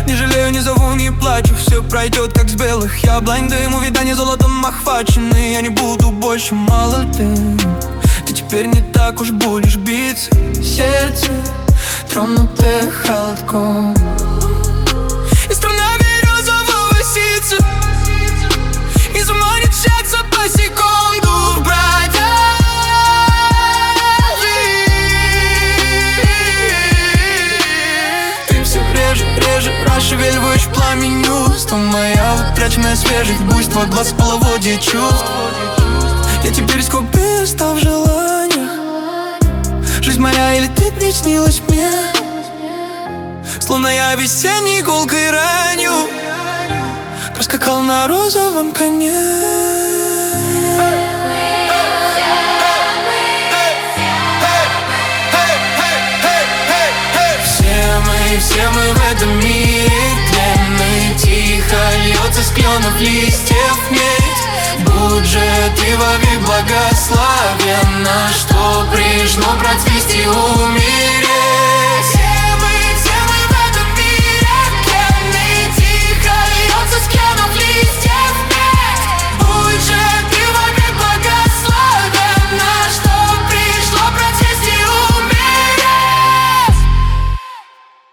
Не жалею, не зову, не плачу. Все пройдет, как с белых яблонь дым. Увидание золотом охвачены. Я не буду больше молодым. Ты теперь не так уж будешь биться. Сердце, тронутое холодком. И струна березового ситца. И за мной не тщаться по секунду в бродяжи. Ты все реже, реже расшевеливаешь пламень уст. Моя утраченная свежесть, буйство глаз, половодье чувств. Я теперь скупый, стал в желаниях. Жизнь моя или ты приснилась мне, словно я весенней гулкой ранью проскакал на розовом коне. Все мы в этом мире тленны. Тихо льется с кленов листьев медь. Будь же ты вовек благословенна, что пришло процвести умереть.